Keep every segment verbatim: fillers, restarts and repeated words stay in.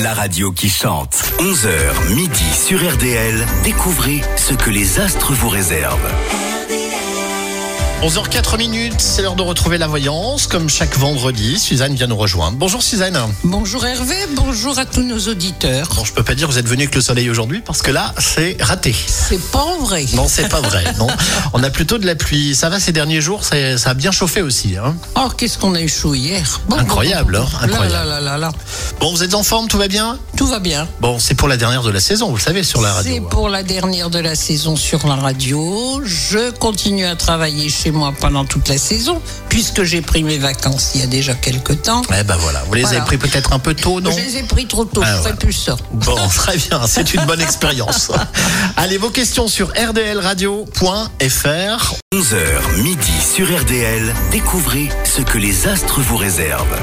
La radio qui chante. onze heures midi sur R D L. Découvrez ce que les astres vous réservent. onze heures quatre minutes, c'est l'heure de retrouver la voyance. Comme chaque vendredi, Suzanne vient nous rejoindre. Bonjour Suzanne. Bonjour Hervé, bonjour à tous nos auditeurs. Bon, je peux pas dire que vous êtes venu avec le soleil aujourd'hui parce que là, c'est raté. C'est pas vrai. Non, c'est pas vrai. Non, on a plutôt de la pluie. Ça va ces derniers jours, ça, ça a bien chauffé aussi. Hein. Oh, qu'est-ce qu'on a eu chaud hier. Bon, Incroyable, bon, bon, bon. hein, incroyable. Là, là, là, là, là. Bon, vous êtes en forme, tout va bien ? Tout va bien. Bon, c'est pour la dernière de la saison, vous le savez, sur la radio. C'est pour la dernière de la saison sur la radio. Je continue à travailler chez moi pendant toute la saison, puisque j'ai pris mes vacances il y a déjà quelques temps. Eh ben voilà, vous les Voilà. avez pris peut-être un peu tôt, non ? Je les ai pris trop tôt, Ah, je ne voilà. ferai plus ça. Bon, très bien, c'est une bonne expérience. Allez, vos questions sur r d l radio point f r. onze heures midi sur R D L. Découvrez ce que les astres vous réservent.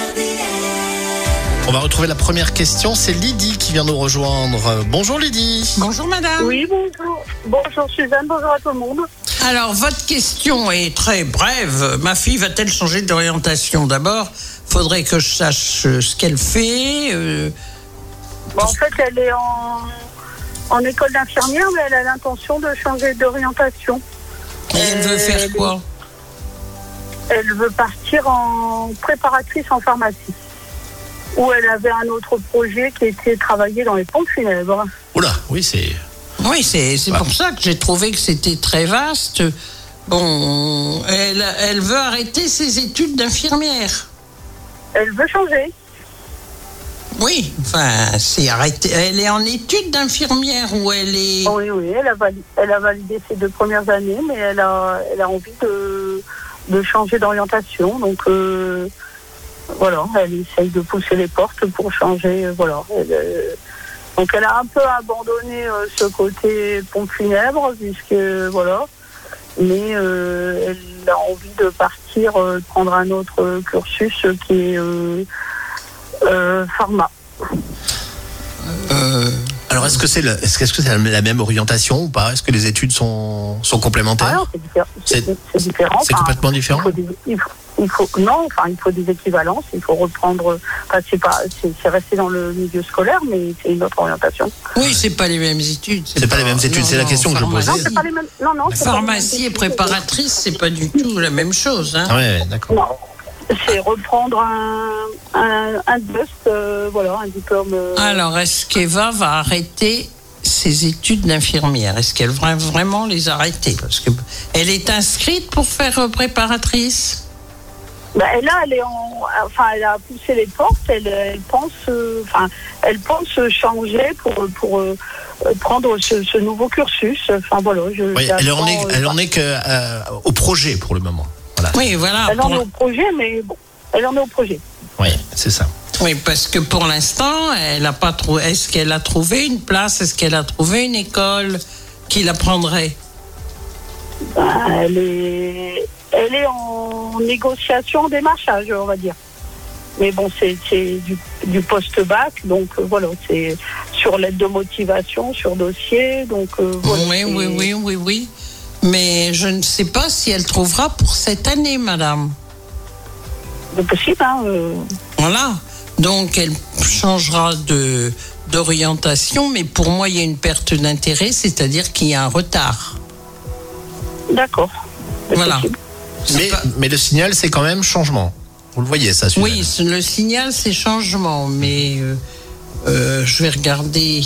On va retrouver la première question, c'est Lydie qui vient nous rejoindre. Bonjour Lydie. Bonjour madame. Oui, bonjour. Bonjour Suzanne, bonjour à tout le monde. Alors, votre question est très brève. Ma fille va-t-elle changer d'orientation ? D'abord, faudrait que je sache euh, ce qu'elle fait. Euh... Bon, en fait, elle est en, en école d'infirmière, mais elle a l'intention de changer d'orientation. Et elle veut faire elle- quoi ? Elle veut partir en préparatrice en pharmacie. Où elle avait un autre projet qui était travailler dans les pompes funèbres. Oula, oui, c'est... Oui, c'est, c'est Bah. pour ça que j'ai trouvé que c'était très vaste. Bon, elle, elle veut arrêter ses études d'infirmière. Elle veut changer. Oui, enfin, c'est arrêté. Elle est en études d'infirmière ou elle est... Oui, oui, elle a validé, elle a validé ses deux premières années, mais elle a, elle a envie de, de changer d'orientation. Donc, euh, voilà, elle essaye de pousser les portes pour changer. euh, Voilà. Elle, euh, donc, elle a un peu abandonné euh, ce côté pompe funèbre, puisque, voilà. Mais euh, elle a envie de partir, euh, de prendre un autre euh, cursus euh, qui est euh, euh, pharma. Euh, Alors, est-ce que c'est, le, est-ce que est-ce que c'est la même orientation ou pas ? Est-ce que les études sont, sont complémentaires ? Ah non, c'est, diffé- c'est, C'est- c'est différent. C'est Enfin, complètement il différent faut, des, il faut, il faut- non, enfin, il faut des équivalences. Il faut reprendre. Enfin, c'est pas, c'est, c'est resté dans le milieu scolaire, mais c'est une autre orientation. oui, c'est pas les mêmes études. C'est pas les mêmes études, c'est la question que je pharmacie. posais. Non, c'est pas les mêmes. Non, non. c'est pas les mêmes Pharmacie et études. préparatrice, c'est pas du tout la même chose. Hein. Ah ouais, d'accord. Non, c'est reprendre un un, un D E S, euh, voilà, un diplôme. euh, Alors, est-ce qu'Eva va arrêter ses études d'infirmière ? Est-ce qu'elle va vraiment les arrêter ? Parce que elle est inscrite pour faire euh, préparatrice. Bah, et là, elle est en, enfin, elle a poussé les portes. Elle, elle pense, euh, enfin, elle pense changer pour pour euh, prendre ce, ce nouveau cursus. Enfin voilà. Je, Oui, elle en est, j'attends, euh, elle en est que euh, au projet pour le moment. Voilà. Oui, voilà. Elle en pour- est au projet, mais bon, elle en est au projet. Oui, c'est ça. Oui, parce que pour l'instant, elle a pas trouvé. Est-ce qu'elle a trouvé une place ? Est-ce qu'elle a trouvé une école qui la prendrait ? Ben, elle est, elle est en négociation, en démarchage, on va dire. Mais bon, c'est, c'est du, du post-bac, donc euh, voilà, c'est sur l'aide de motivation, sur dossier, donc euh, voilà. Oui, c'est- oui, oui, oui, oui. Mais je ne sais pas si elle trouvera pour cette année, madame. C'est possible, hein. euh, Voilà. Donc, elle changera de, d'orientation, mais pour moi, il y a une perte d'intérêt, c'est-à-dire qu'il y a un retard. D'accord. C'est Voilà. possible. C'est Mais, pas- mais le signal, c'est quand même changement. Vous le voyez, ça, Suzanne ? Oui, ce- le signal, c'est changement, mais euh, euh, je vais regarder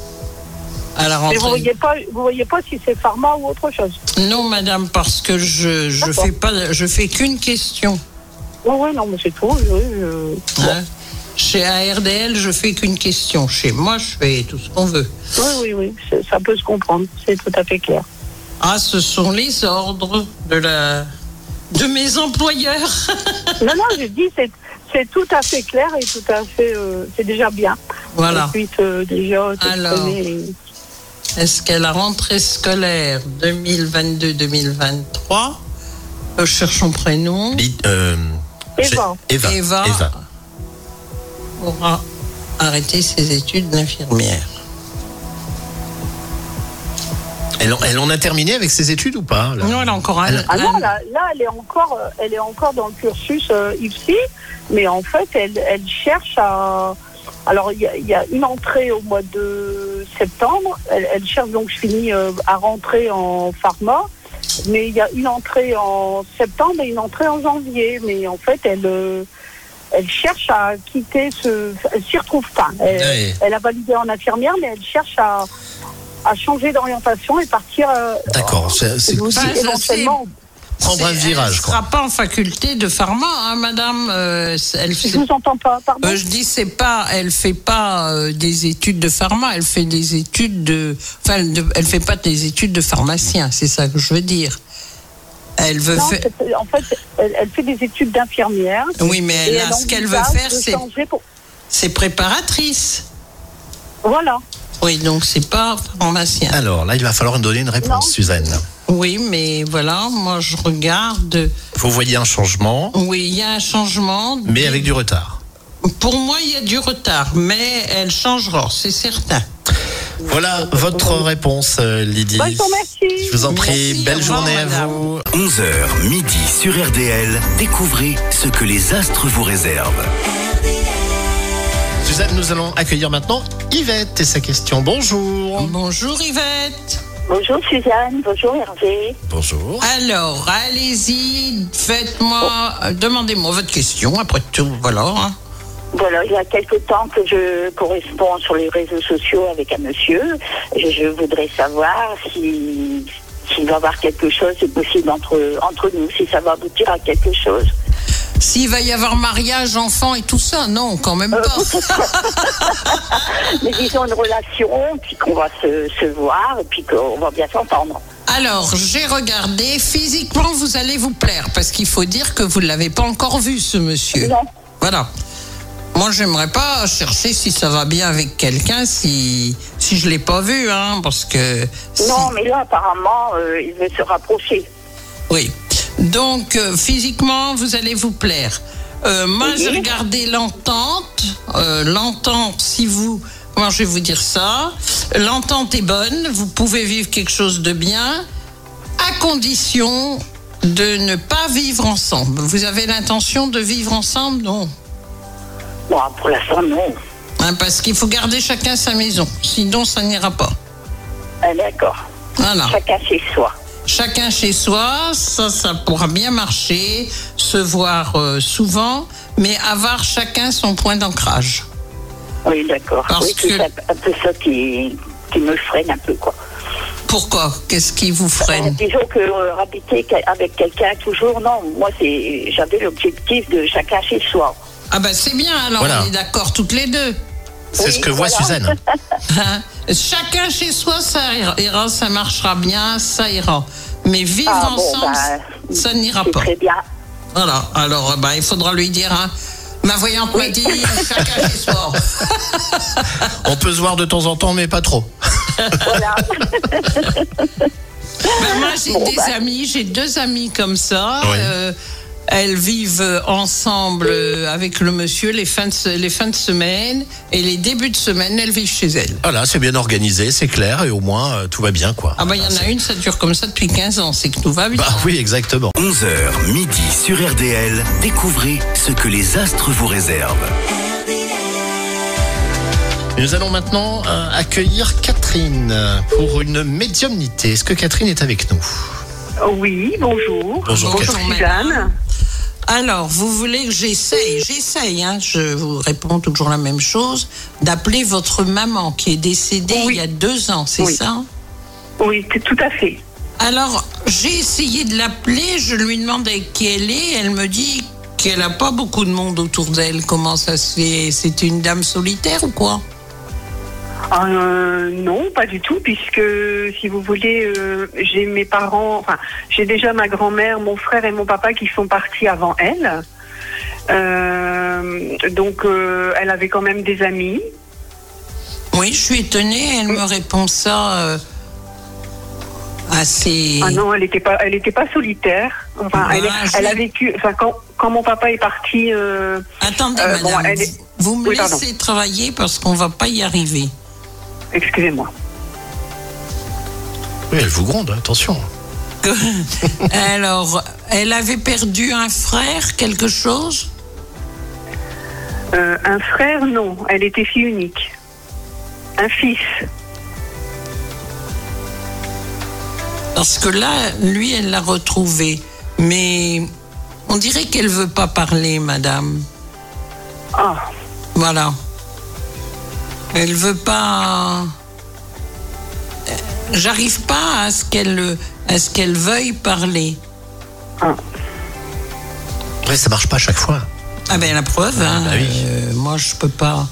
à la Mais rentrée. vous voyez pas, vous voyez pas si c'est pharma ou autre chose. Non, madame, parce que je je D'accord. fais pas, je fais qu'une question. Oui, oui, non, mais c'est tout. oui, je- Hein. Chez A R D L, je fais qu'une question. Chez moi, je fais tout ce qu'on veut. Oui, oui, oui, c'est- ça peut se comprendre. C'est tout à fait clair. Ah, ce sont les ordres de la de mes employeurs. Non, non, je dis, c'est, c'est tout à fait clair et tout à fait, euh, c'est déjà bien. Voilà. Ensuite, euh, déjà, Alors. s'exprimer. Est-ce qu'à la rentrée scolaire deux mille vingt-deux deux mille vingt-trois, je cherche son prénom, Lyd- euh, Eva. j'ai- Eva. Eva. Eva. aura arrêté ses études d'infirmière? Elle, en- elle en a terminé avec ses études ou pas là Non, elle a encore un. Elle- Ah non, un- là, là, elle est encore, euh, elle est encore dans le cursus euh, I F S I, mais en fait, elle, elle cherche à, à Alors, il y, y a une entrée au mois de septembre. Elle, elle cherche, donc je finis euh, à rentrer en pharma. Mais il y a une entrée en septembre et une entrée en janvier. Mais en fait, elle, euh, elle cherche à quitter ce... Elle s'y retrouve pas. Elle, Oui. elle a validé en infirmière, mais elle cherche à, à changer d'orientation et partir... Euh, D'accord, c'est, c'est aussi, Enfin, ça, éventuellement... prendre un C'est- virage, Elle ne quoi. sera pas en faculté de pharma, hein, madame. Euh, elle, Je vous entends pas, pardon. Euh, je dis c'est pas, elle fait pas euh, des études de pharma, elle fait des études de, enfin, de- elle fait pas des études de pharmacien, c'est ça que je veux dire. Elle veut Non, faire, c'est- en fait, elle, elle fait des études d'infirmière. oui, mais Et elle a, ce qu'elle veut envisage faire, de c'est, changer pour- c'est préparatrice. Voilà. Oui, donc c'est pas pharmacien. Alors là, il va falloir nous donner une réponse, Non. Suzanne. Oui, mais voilà, moi je regarde. Vous voyez un changement, Oui, il y a un changement. mais avec du retard. Pour moi, il y a du retard, mais elle changera, c'est certain. Voilà votre réponse, euh, Lydie. Bah, je vous remercie. Je vous en prie, Merci, belle au revoir, journée à madame. vous. onze heures midi sur R D L, découvrez ce que les astres vous réservent. Suzanne, nous allons accueillir maintenant Yvette et sa question. Bonjour. Bonjour Yvette. Bonjour Suzanne, bonjour Hervé. Bonjour. Alors, allez-y, faites-moi, euh, demandez-moi votre question, après tout, voilà. hein. Voilà, il y a quelque temps que je corresponds sur les réseaux sociaux avec un monsieur. Je, je voudrais savoir si s'il va y avoir quelque chose de possible entre, entre nous, si ça va aboutir à quelque chose. S'il va y avoir mariage, enfant et tout ça, non, quand même pas. Mais disons une relation, puis qu'on va se, se voir, et puis qu'on va bien s'entendre. Alors, j'ai regardé, physiquement, vous allez vous plaire, parce qu'il faut dire que vous ne l'avez pas encore vu, ce monsieur. Non. Voilà. Moi, j'aimerais pas chercher si ça va bien avec quelqu'un, si, si je l'ai pas vu, hein, parce que... si- Non, mais là, apparemment, euh, il veut se rapprocher. Oui. Donc, euh, physiquement, vous allez vous plaire. Euh, moi, Oui. j'ai regardé l'entente. Euh, l'entente, si vous... Comment je vais vous dire ça? L'entente est bonne. Vous pouvez vivre quelque chose de bien, à condition de ne pas vivre ensemble. Vous avez l'intention de vivre ensemble? Non. Bon, pour l'instant, non. Hein, parce qu'il faut garder chacun sa maison. Sinon, ça n'ira pas. Ah, d'accord. Voilà. Chacun chez soi. Chacun chez soi, ça, ça pourra bien marcher, se voir euh, souvent, mais avoir chacun son point d'ancrage. Oui, d'accord. Parce Oui, c'est que- un, un peu ça qui, qui me freine un peu, quoi. Pourquoi? Qu'est-ce qui vous freine? Euh, disons que euh, habiter que- avec quelqu'un toujours, non. Moi, c'est, j'avais l'objectif de chacun chez soi. Ah ben c'est bien, alors Voilà. on est d'accord toutes les deux. C'est Oui, ce que voit voilà. Suzanne. Hein? Chacun chez soi, ça ira, ça marchera bien, ça ira. Mais vivre Ah, bon, ensemble, bah, ça n'ira C'est pas. très bien. Voilà, alors ben, il faudra lui dire, hein. Ma voyante m'a dit, chacun chez soi. On peut se voir de temps en temps, mais pas trop. Voilà. Ben, moi, j'ai Bon, des bah. amis, j'ai deux amis comme ça. Oui. Euh, elles vivent ensemble euh, avec le monsieur les fins, de, se- les fins de semaine et les débuts de semaine, elles vivent chez elles. Voilà, c'est bien organisé, c'est clair, et au moins, euh, tout va bien, quoi. Ah ben, il y en a C'est- une, ça dure comme ça depuis quinze ans, c'est que tout va bien. Bah oui, exactement. onze heures midi sur R D L, découvrez ce que les astres vous réservent. Nous allons maintenant euh, accueillir Catherine pour une médiumnité. Est-ce que Catherine est avec nous? Oui, bonjour. Bonjour, Bonjour, Catherine. madame. Alors, vous voulez que j'essaye, j'essaye, hein, je vous réponds toujours la même chose, d'appeler votre maman qui est décédée Oui. il y a deux ans, c'est Oui. ça? Oui, t- tout à fait. Alors, j'ai essayé de l'appeler, je lui demande avec qui elle est, elle me dit qu'elle n'a pas beaucoup de monde autour d'elle. Comment ça se fait? C'est une dame solitaire ou quoi? Euh, non, pas du tout, puisque si vous voulez, euh, j'ai mes parents, enfin, j'ai déjà ma grand-mère, mon frère et mon papa qui sont partis avant elle. Euh, donc, euh, elle avait quand même des amis. Oui, je suis étonnée, elle me répond ça euh, assez... Ah non, elle n'était pas, elle était pas solitaire. Enfin, Ah, elle, je- elle a vécu. Enfin, quand, quand mon papa est parti, euh, Attendez, Euh, bon, madame, elle est- vous me Oui, pardon. laissez travailler parce qu'on va pas y arriver. excusez-moi. Oui, elle vous gronde, attention. Alors, elle avait perdu un frère, quelque chose? Euh, un frère, non. Elle était fille unique. Un fils. Parce que là, lui, elle l'a retrouvé. Mais on dirait qu'elle veut pas parler, madame. Ah. Voilà. Elle veut pas... J'arrive pas à ce qu'elle, à ce qu'elle veuille parler. Ah. Après, ça marche pas à chaque fois. Ah ben la preuve, hein, bah oui. euh, moi je peux pas...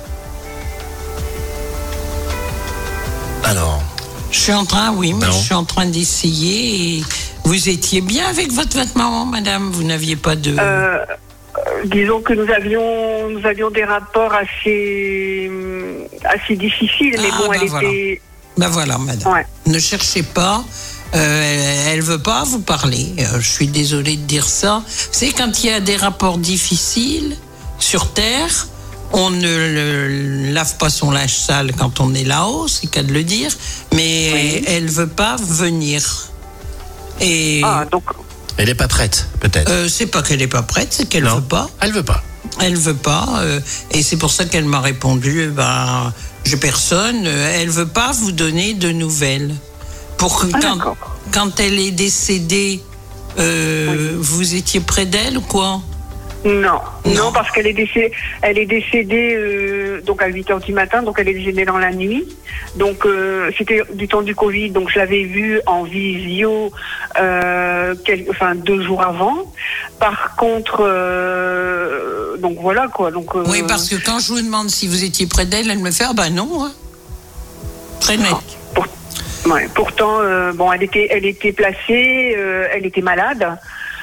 Alors... Je suis en train, oui, mais Non. je suis en train d'essayer. Et vous étiez bien avec votre, votre maman, madame. Vous n'aviez pas de... Euh, euh, disons que nous avions, nous avions des rapports assez, assez difficiles, mais Ah, bon, ben elle voilà. était... Ben voilà, madame. Ouais. Ne cherchez pas. Euh, elle, elle veut pas vous parler. Euh, je suis désolée de dire ça. C'est quand il y a des rapports difficiles sur Terre, on ne le- lave pas son linge sale quand on est là-haut, c'est qu'à de le dire. Mais Oui. elle veut pas venir. Et Ah, donc... Elle est pas prête, peut-être. euh, c'est pas qu'elle est pas prête, c'est qu'elle Non. veut pas. Elle veut pas. Elle veut pas, euh, et c'est pour ça qu'elle m'a répondu, eh ben, j'ai personne, euh, elle veut pas vous donner de nouvelles. Pour que Ah, quand, d'accord. quand elle est décédée, euh, vous étiez près d'elle ou quoi? Non, Non. non, parce qu'elle est décédée, elle est décédée euh, donc à huit heures du matin, donc elle est décédée dans la nuit. Donc euh, c'était du temps du Covid, donc je l'avais vue en visio, euh, quel- enfin deux jours avant. Par contre, euh, donc voilà quoi. Donc euh, Oui, parce que quand je vous demande si vous étiez près d'elle, elle me fait, ah ben non, hein. Très net. pour- ouais, pourtant, euh, bon, elle était, elle était placée, euh, elle était malade.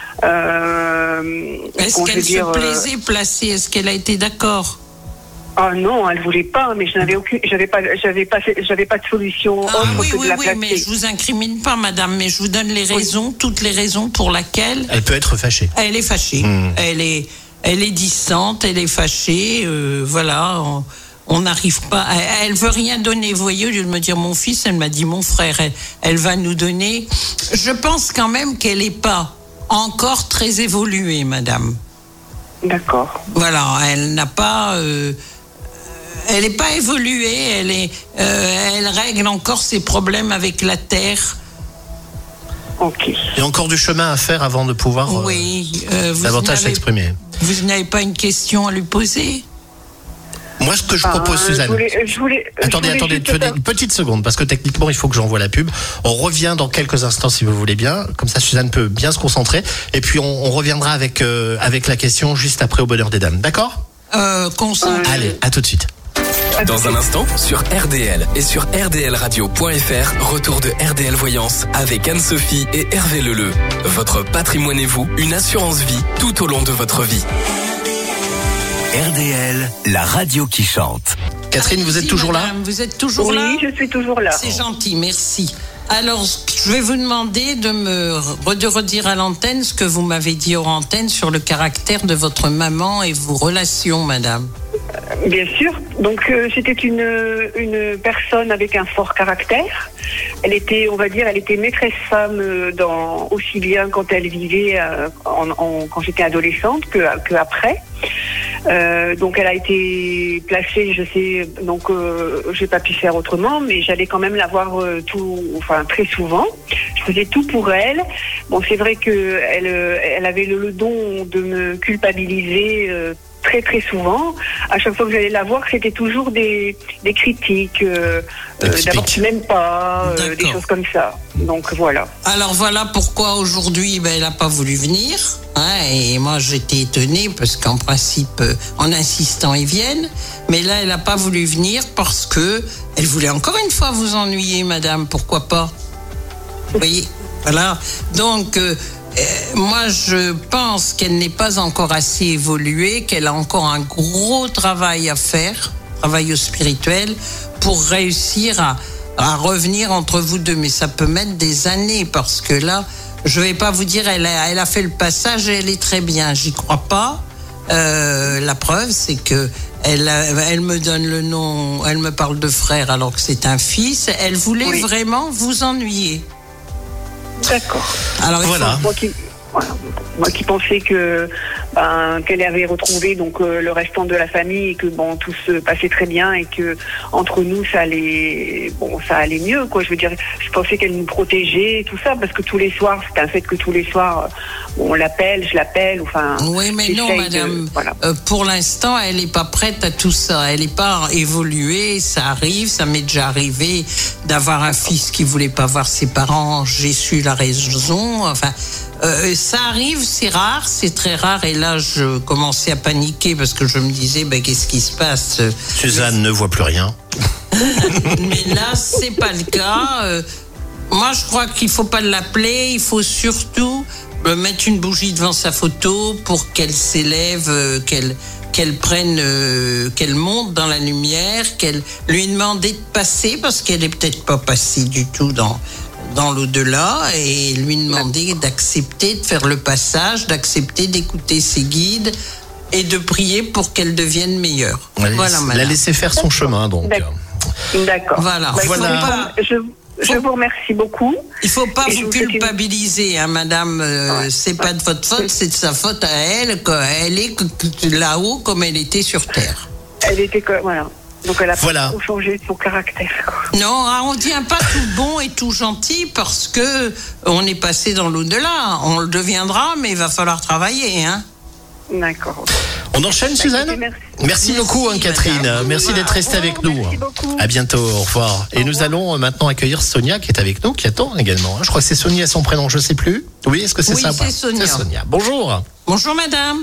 Euh, Est-ce bon, je qu'elle veux se dire, euh, plaisait placée? Est-ce qu'elle a été d'accord? Ah non, elle voulait pas, mais je n'avais aucune, j'avais pas, j'avais pas, j'avais pas de solution Ah autre oui, que oui, de la oui, placer. mais je vous incrimine pas, madame, mais je vous donne les raisons, toutes les raisons pour lesquelles Elle peut être fâchée. elle est fâchée. Hmm. Elle est, elle est distante, elle est fâchée, euh, voilà. On- On n'arrive pas. Elle, elle veut rien donner. Vous voyez, au lieu de me dire mon fils, elle m'a dit mon frère. Elle, elle va nous donner. Je pense quand même qu'elle n'est pas encore très évoluée, madame. D'accord. Voilà, elle n'a pas. euh, elle n'est pas évoluée. Elle est. euh, elle règle encore ses problèmes avec la terre. Ok. Il y a encore du chemin à faire avant de pouvoir euh, Oui. euh, vous davantage n'avez- s'exprimer. Vous n'avez pas une question à lui poser? Moi, ce que je Ah, propose, euh, Suzanne. Je voulais, je voulais, Attendez, je voulais attendez, juste tenez faire- une petite seconde, parce que techniquement, il faut que j'envoie la pub. On revient dans quelques instants, si vous voulez bien. Comme ça, Suzanne peut bien se concentrer. Et puis, on, on reviendra avec, euh, avec la question juste après au bonheur des dames. D'accord? euh, concentré. Allez, à tout de suite. Dans un instant, sur R D L et sur R D L radio point F R, retour de R D L Voyance avec Anne-Sophie et Hervé Leleu. Votre patrimoine et vous, une assurance vie tout au long de votre vie. R D L, la radio qui chante. Catherine, vous êtes Allez-y, toujours là? madame, Vous êtes toujours Oui, là? je suis toujours là. C'est gentil, merci. Alors, je vais vous demander de me re- de redire à l'antenne ce que vous m'avez dit hors antenne sur le caractère de votre maman et vos relations, madame. Bien sûr. Donc euh, c'était une une personne avec un fort caractère. Elle était, on va dire, elle était maîtresse femme euh, dans aussi bien quand elle vivait euh, en, en- quand j'étais adolescente que que après. Euh, donc elle a été placée, je sais, donc euh, j'ai pas pu faire autrement, mais j'allais quand même la voir euh, tout, enfin très souvent. Je faisais tout pour elle. Bon, c'est vrai que elle, euh, elle avait le, le don de me culpabiliser euh, très très souvent. À chaque fois que j'allais la voir, c'était toujours des, des critiques, euh, euh, Explique. d'abord tu m'aimes pas, euh, des D'accord. choses comme ça. Donc voilà. Alors voilà pourquoi aujourd'hui, ben, elle n'a pas voulu venir. Hein, et moi, j'étais étonnée parce qu'en principe, euh, en insistant, ils viennent. Mais là, elle n'a pas voulu venir parce que elle voulait encore une fois vous ennuyer, madame. Pourquoi pas? Vous voyez? Voilà. Donc, euh, euh, moi, je pense qu'elle n'est pas encore assez évoluée, qu'elle a encore un gros travail à faire, travail au spirituel, pour réussir à, à revenir entre vous deux. Mais ça peut mettre des années parce que là, je vais pas vous dire, elle a, elle a fait le passage et elle est très bien. J'y crois pas. Euh, la preuve, c'est que elle, a- elle me donne le nom, elle me parle de frère alors que c'est un fils. Elle voulait Oui. vraiment vous ennuyer. D'accord. Alors, il Voilà. Moi qui, voilà. Moi qui pensais que ben, qu'elle avait retrouvé donc euh, le restant de la famille et que bon tout se passait très bien et que entre nous ça allait bon ça allait mieux quoi. Je veux dire, je pensais qu'elle nous protégeait tout ça parce que tous les soirs, c'est un fait que tous les soirs bon, on l'appelle, je l'appelle, enfin. Oui, mais non, madame. De, voilà. euh, pour l'instant, elle n'est pas prête à tout ça. Elle n'est pas évoluée. Ça arrive, ça m'est déjà arrivé d'avoir un fils qui voulait pas voir ses parents. J'ai su la raison. Enfin, euh, ça arrive, c'est rare, c'est très rare. Et là, je commençais à paniquer parce que je me disais, ben, qu'est-ce qui se passe? Suzanne ne voit plus rien. Mais là, c'est pas le cas. Euh, moi, je crois qu'il faut pas l'appeler. Il faut surtout mettre une bougie devant sa photo pour qu'elle s'élève, euh, qu'elle qu'elle prenne, euh, qu'elle monte dans la lumière, qu'elle lui demander de passer parce qu'elle est peut-être pas passée du tout dans dans l'au-delà, et lui demander d'accepter de faire le passage, d'accepter d'écouter ses guides et de prier pour qu'elle devienne meilleure. La voilà, la laisser faire son chemin, donc. D'accord. D'accord. Voilà. Bah, voilà. pas, je, je vous remercie beaucoup. Il faut pas et vous culpabiliser, une... hein, madame. Euh, ouais. C'est pas de votre faute, c'est de sa faute à elle. Elle est là-haut comme elle était sur terre. Elle était comme, voilà. Donc elle a voilà. pas trop changé de son caractère. Non, on ne devient pas tout bon et tout gentil parce que on est passé dans l'au-delà. On le deviendra, mais il va falloir travailler, hein. D'accord. On enchaîne, Suzanne ? Merci, merci, merci beaucoup, hein, Catherine. Madame. Merci d'être restée avec nous. Merci beaucoup. À bientôt, au revoir. Et nous allons maintenant accueillir Sonia qui est avec nous, qui attend également. Je crois que c'est Sonia son prénom, je ne sais plus. Oui, est-ce que c'est oui, ça ? c'est Sonia. C'est Sonia. Bonjour. Bonjour, madame.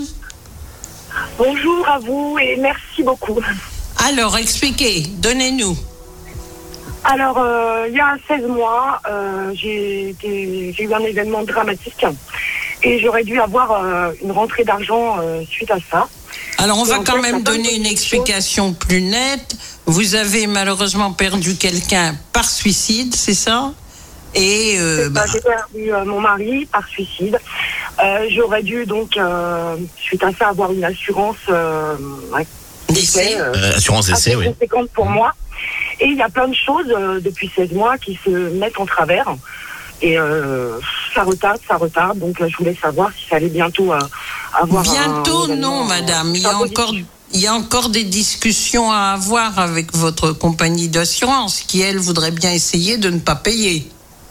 Bonjour à vous et merci beaucoup. Alors, expliquez, donnez-nous. Alors, euh, il y a seize mois, euh, j'ai, été, j'ai eu un événement dramatique et j'aurais dû avoir euh, une rentrée d'argent euh, suite à ça. Alors, on et va quand fait, même donner une explication chose. plus nette. Vous avez malheureusement perdu quelqu'un par suicide, c'est ça ? Et euh, bah... J'ai perdu euh, mon mari par suicide. Euh, j'aurais dû donc, euh, suite à ça, avoir une assurance euh, d'essai, euh, euh, assurance d'essai, oui. conséquente pour moi. Et il y a plein de choses euh, depuis seize mois qui se mettent en travers. Et euh, ça retarde, ça retarde. Donc euh, je voulais savoir si ça allait bientôt euh, avoir bientôt, un, non, madame. Il y a encore, il y a encore des discussions à avoir avec votre compagnie d'assurance qui, elle, voudrait bien essayer de ne pas payer.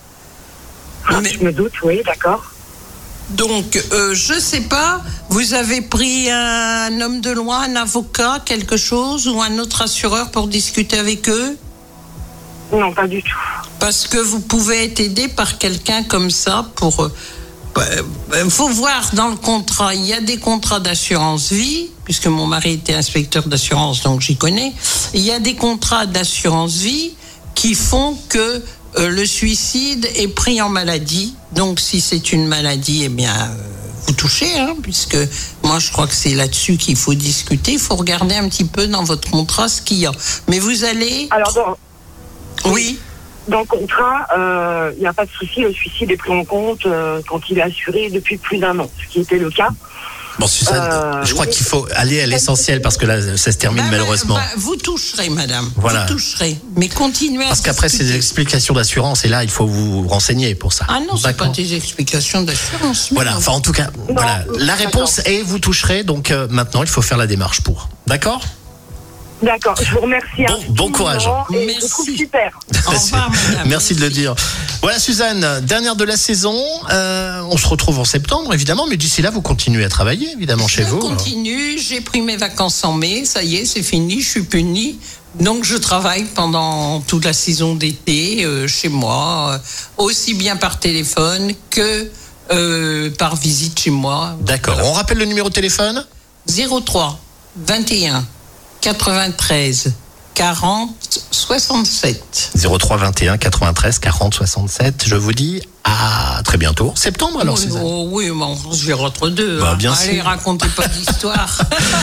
Ah, Mais... Je me doute, oui, d'accord. Donc, euh, je sais pas, vous avez pris un homme de loi, un avocat, quelque chose, ou un autre assureur pour discuter avec eux ? Non, pas du tout. Parce que vous pouvez être aidé par quelqu'un comme ça pour... Il euh, faut voir dans le contrat, il y a des contrats d'assurance vie, puisque mon mari était inspecteur d'assurance, donc j'y connais. Il y a des contrats d'assurance vie qui font que euh, le suicide est pris en maladie. Donc si c'est une maladie, eh bien, euh, vous touchez, hein, puisque moi je crois que c'est là-dessus qu'il faut discuter. Il faut regarder un petit peu dans votre contrat ce qu'il y a. Mais vous allez... Alors, dans... Oui. Dans le contrat, il euh, n'y a pas de souci, le suicide est pris en compte euh, quand il est assuré depuis plus d'un an, ce qui était le cas. Bon, Suzanne, euh, je crois qu'il faut aller à l'essentiel parce que là, ça se termine bah, malheureusement. Bah, vous toucherez, madame. Voilà. Vous toucherez. Mais continuez à Parce qu'après, c'est des explications d'assurance et là, il faut vous renseigner pour ça. Ah non, c'est pas des explications d'assurance. Voilà, enfin, en tout cas, non, voilà. La réponse est vous toucherez, donc euh, maintenant, il faut faire la démarche pour. D'accord ? D'accord, je vous remercie. Bon, bon courage. Merci. Je trouve super. Au revoir, madame. Merci de le dire. Voilà, Suzanne, dernière de la saison. Euh, on se retrouve en septembre, évidemment, mais d'ici là, vous continuez à travailler, évidemment, je chez vous. Je continue. J'ai pris mes vacances en mai. Ça y est, c'est fini. Je suis punie. Donc, je travaille pendant toute la saison d'été euh, chez moi, euh, aussi bien par téléphone que euh, par visite chez moi. D'accord. Voilà. On rappelle le numéro de téléphone ? zéro trois vingt et un quatre-vingt-treize quarante soixante-sept. zéro trois vingt et un quatre-vingt-treize quarante soixante-sept. Je vous dis à très bientôt. Septembre alors, oui, Suzanne. Oh, oui, bon, je vais entre deux. Bah, hein. bien Allez, sûr. racontez pas d'histoire.